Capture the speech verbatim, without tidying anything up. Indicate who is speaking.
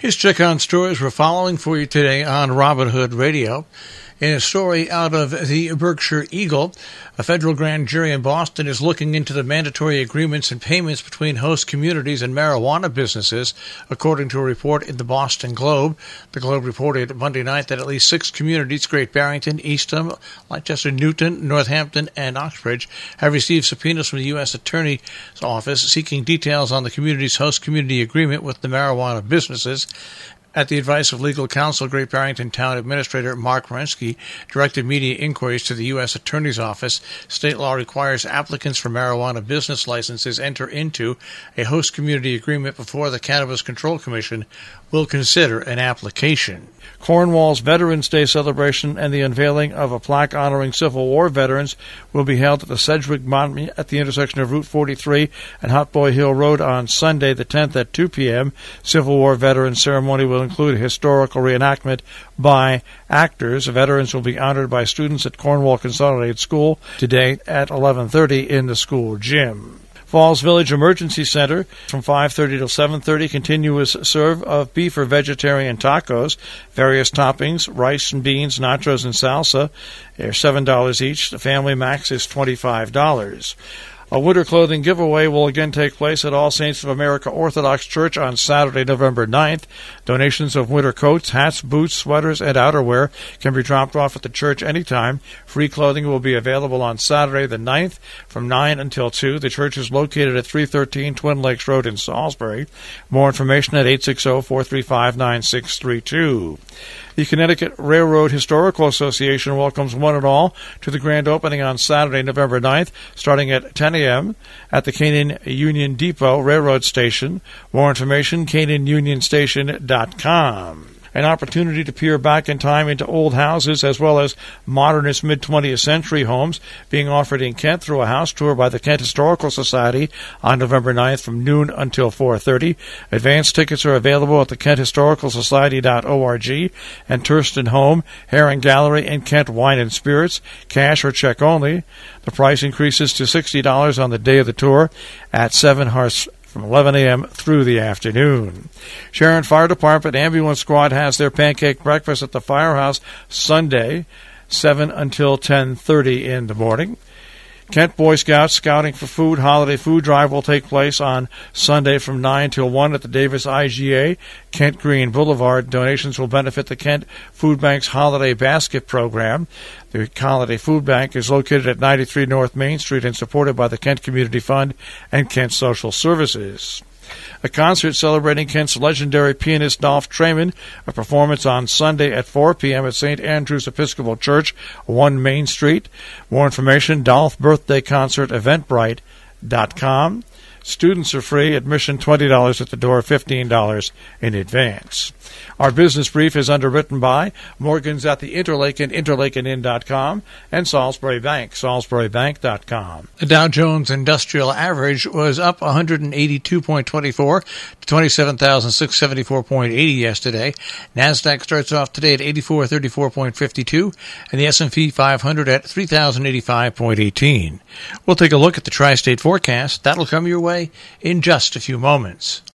Speaker 1: Here's check on stories we're following for you today on Robin Hood Radio. In a story out of the Berkshire Eagle, a federal grand jury in Boston is looking into the mandatory agreements and payments between host communities and marijuana businesses, according to a report in the Boston Globe. The Globe reported Monday night that at least six communities, Great Barrington, Eastham, Leicester, Newton, Northampton, and Oxbridge, have received subpoenas from the U S Attorney's Office seeking details on the community's host community agreement with the marijuana businesses. At the advice of legal counsel, Great Barrington Town Administrator Mark Rensky directed media inquiries to the U S Attorney's Office. State law requires applicants for marijuana business licenses enter into a host community agreement before the Cannabis Control Commission will consider an application. Cornwall's Veterans Day celebration and the unveiling of a plaque honoring Civil War veterans will be held at the Sedgwick Monument at the intersection of Route forty-three and Hot Boy Hill Road on Sunday the tenth at two p.m. Civil War Veterans ceremony will include a historical reenactment by actors. Veterans will be honored by students at Cornwall Consolidated School today at eleven thirty in the school gym. Falls Village Emergency Center from five thirty till seven thirty, continuous serve of beef or vegetarian tacos, various toppings, rice and beans, nachos, and salsa. They're seven dollars each. The family max is twenty-five dollars. A winter clothing giveaway will again take place at All Saints of America Orthodox Church on Saturday, November ninth. Donations of winter coats, hats, boots, sweaters, and outerwear can be dropped off at the church anytime. Free clothing will be available on Saturday the ninth from nine until two. The church is located at three thirteen Twin Lakes Road in Salisbury. More information at eight six zero, four three five, nine six three two. The Connecticut Railroad Historical Association welcomes one and all to the grand opening on Saturday, November ninth, starting at ten a.m. at the Canaan Union Depot Railroad Station. More information, canaan union station dot com. An opportunity to peer back in time into old houses as well as modernist mid-twentieth century homes being offered in Kent through a house tour by the Kent Historical Society on November ninth from noon until four thirty. Advance tickets are available at the kent historical society dot org and Thurston Home, Heron Gallery, and Kent Wine and Spirits, cash or check only. The price increases to sixty dollars on the day of the tour at Seven Hearths from eleven a.m. through the afternoon. Sharon Fire Department Ambulance Squad has their pancake breakfast at the firehouse Sunday, seven until ten thirty in the morning. Kent Boy Scouts Scouting for Food Holiday Food Drive will take place on Sunday from nine till one at the Davis I G A, Kent Green Boulevard. Donations will benefit the Kent Food Bank's Holiday Basket Program. The Holiday Food Bank is located at ninety-three North Main Street and supported by the Kent Community Fund and Kent Social Services. A concert celebrating Kent's legendary pianist Dolph Treman, a performance on Sunday at four p.m. at Saint Andrew's Episcopal Church, one Main Street. More information, Dolph Birthday Concert, eventbrite dot com. Students are free. Admission twenty dollars at the door, fifteen dollars in advance. Our business brief is underwritten by Morgan's at the Interlaken, interlaken inn dot com, and Salisbury Bank, salisbury bank dot com. The Dow Jones Industrial Average was up one hundred eighty-two point two four to twenty-seven thousand six hundred seventy-four point eight zero yesterday. NASDAQ starts off today at eighty-four thirty-four point five two, and the S and P five hundred at three thousand eighty-five point one eight. We'll take a look at the tri-state forecast. That'll come your way in just a few moments.